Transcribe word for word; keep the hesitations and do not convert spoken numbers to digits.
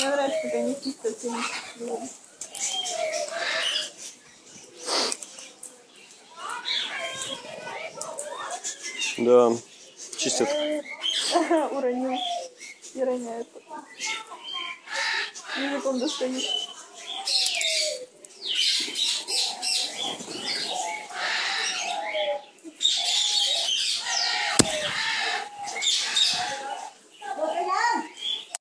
Мне нравится, как они чистят теми. Да, чистят. Уронил. И роняет потом. Языком достают.